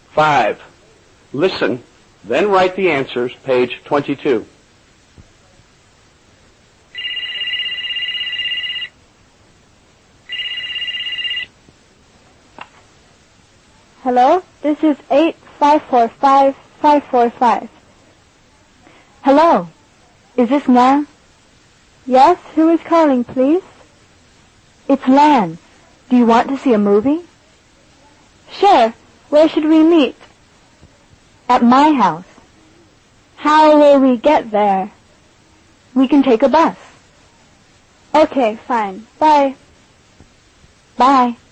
5. Listen, then write the answers, page 22. Hello, this is 8545545. Hello, is this Nan? Yes, who is calling, please? It's Lan. Do you want to see a movie? Sure. Where should we meet? At my house. How will we get there? We can take a bus. Okay, fine. Bye. Bye.